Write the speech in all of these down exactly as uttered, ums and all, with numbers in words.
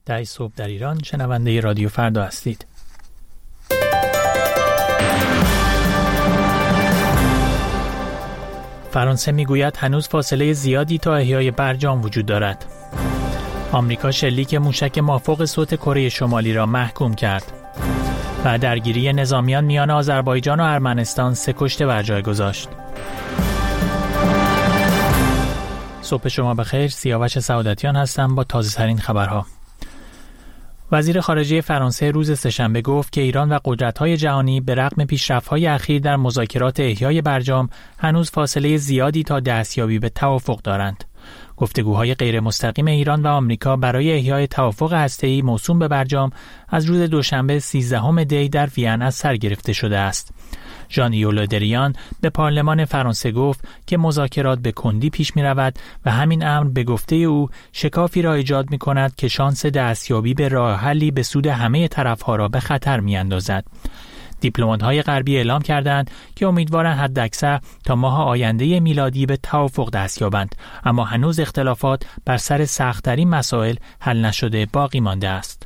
ده صبح در ایران، شنونده رادیو فردا هستید. فرانسه میگوید هنوز فاصله زیادی تا احیای برجام وجود دارد. آمریکا شلیک موشک مافوق صوت کره شمالی را محکوم کرد. و درگیری نظامیان میان آذربایجان و ارمنستان سه کشته بر جای گذاشت. صبح شما بخیر، سیاوش سعادتیان هستم با تازه ترین خبرها. وزیر خارجه فرانسه روز سه‌شنبه گفت که ایران و قدرت‌های جهانی به رغم پیشرفت‌های اخیر در مذاکرات احیای برجام هنوز فاصله زیادی تا دستیابی به توافق دارند. گفتگوهای غیر مستقیم ایران و آمریکا برای احیای توافق هسته‌ای موسوم به برجام از روز دوشنبه سیزدهم دی در وین از سر گرفته شده است. ژان-یو له دریان به پارلمان فرانسه گفت که مذاکرات به کندی پیش می رود و همین امر به گفته او شکافی را ایجاد می کند که شانس دستیابی به راه حلی به سود همه طرفها را به خطر می اندازد. دیپلمات‌های غربی اعلام کردند که امیدوارند حداکثر تا ماه آینده میلادی به توافق دست یابند، اما هنوز اختلافات بر سر سخت‌ترین مسائل حل نشده باقی مانده است.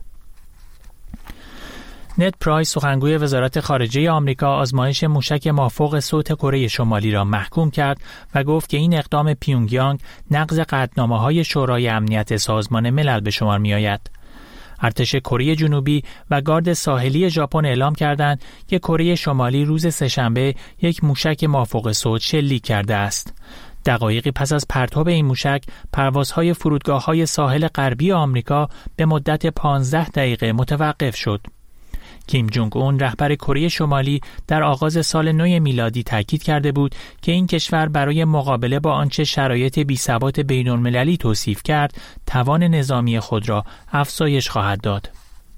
نت پرایس، سخنگوی وزارت خارجه آمریکا، آزمایش موشک مافوق صوت کره شمالی را محکوم کرد و گفت که این اقدام پیونگیانگ نقض قطعنامه‌های شورای امنیت سازمان ملل به شمار می‌آید. ارتش کره جنوبی و گارد ساحلی ژاپن اعلام کردند که کره شمالی روز سه‌شنبه یک موشک مافوق صوت شلیک کرده است. دقایقی پس از پرتاب این موشک، پروازهای فرودگاه‌های ساحل غربی آمریکا به مدت پانزده دقیقه متوقف شد. کیم جونگ اون، رهبر کره شمالی، در آغاز سال نو میلادی تاکید کرده بود که این کشور برای مقابله با آنچه شرایط بی‌ثبات بین‌المللی توصیف کرد، توان نظامی خود را افزایش خواهد داد.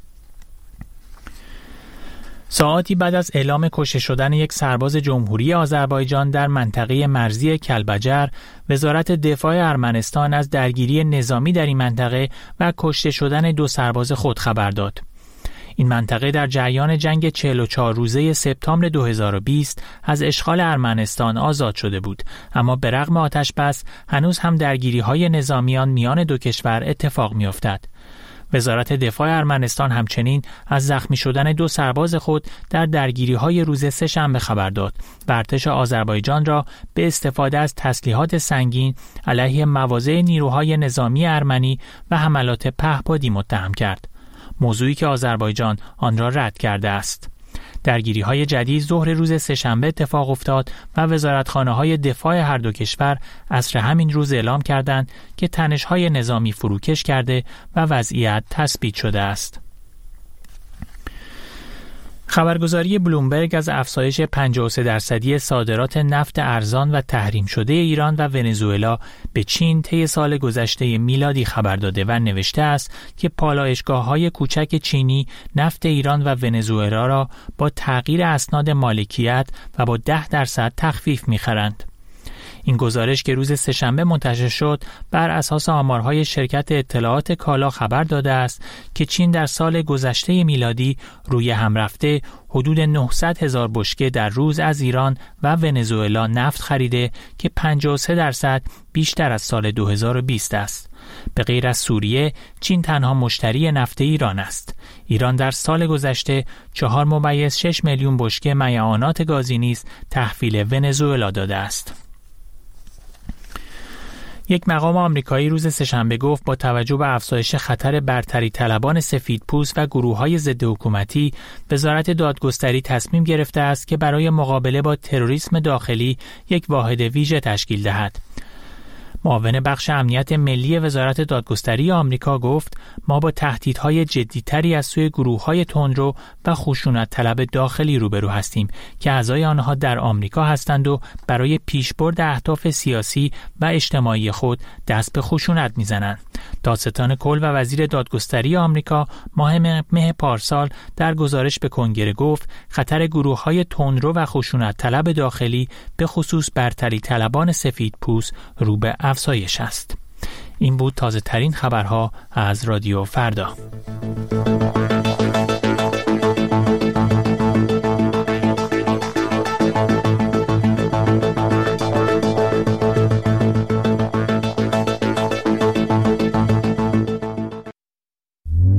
ساعاتی بعد از اعلام کشته شدن یک سرباز جمهوری آذربایجان در منطقه مرزی کلبجر، وزارت دفاع ارمنستان از درگیری نظامی در این منطقه و کشته شدن دو سرباز خود خبر داد. این منطقه در جریان جنگ چهل و چهار روزه سپتامبر دو هزار و بیست از اشغال ارمنستان آزاد شده بود، اما به رغم آتش بس هنوز هم درگیری‌های نظامیان میان دو کشور اتفاق می‌افتد. وزارت دفاع ارمنستان همچنین از زخمی شدن دو سرباز خود در درگیری‌های روز سه‌شنبه خبر داد و ارتش آذربایجان را به استفاده از تسلیحات سنگین علیه مواضع نیروهای نظامی ارمنی و حملات پهپادی متهم کرد، موضوعی که آذربایجان آن را رد کرده است. درگیری‌های جدید ظهر روز سه‌شنبه اتفاق افتاد و وزارتخانه‌های دفاع هر دو کشور عصر همین روز اعلام کردند که تنش‌های نظامی فروکش کرده و وضعیت تثبیت شده است. خبرگزاری بلومبرگ از افزایش پنجاه و سه درصدی صادرات نفت ارزان و تحریم شده ایران و ونزوئلا به چین طی سال گذشته میلادی خبر داده و نوشته است که پالایشگاه‌های کوچک چینی نفت ایران و ونزوئلا را با تغییر اسناد مالکیت و با ده درصد تخفیف می‌خرند. این گزارش که روز سه‌شنبه منتشر شد بر اساس آمارهای شرکت اطلاعات کالا خبر داده است که چین در سال گذشته میلادی روی هم رفته حدود نهصد هزار بشکه در روز از ایران و ونزوئلا نفت خریده که پنجاه و سه درصد بیشتر از سال دو هزار و بیست است. به غیر از سوریه، چین تنها مشتری نفت ایران است. ایران در سال گذشته چهار ممیز شش میلیون بشکه معدنیات گازی نیز تحویل ونزوئلا داده است. یک مقام آمریکایی روز سه‌شنبه گفت با توجه به افزایش خطر برتری طلبان سفیدپوست و گروه‌های ضد حکومتی، وزارت دادگستری تصمیم گرفته است که برای مقابله با تروریسم داخلی یک واحد ویژه تشکیل دهد. معاون بخش امنیت ملی وزارت دادگستری آمریکا گفت ما با تهدیدهای جدی‌تری از سوی گروه‌های تندرو و خشونت طلب داخلی روبرو هستیم که اعضای آنها در آمریکا هستند و برای پیشبرد اهداف سیاسی و اجتماعی خود دست به خشونت می‌زنند. دادستان کل و وزیر دادگستری آمریکا ماه مه پارسال در گزارش به کنگره گفت خطر گروه‌های تندرو و خشونت طلب داخلی به خصوص برتری طلبان سفیدپوست رو به افزایش است. این بود تازه ترین خبرها از رادیو فردا.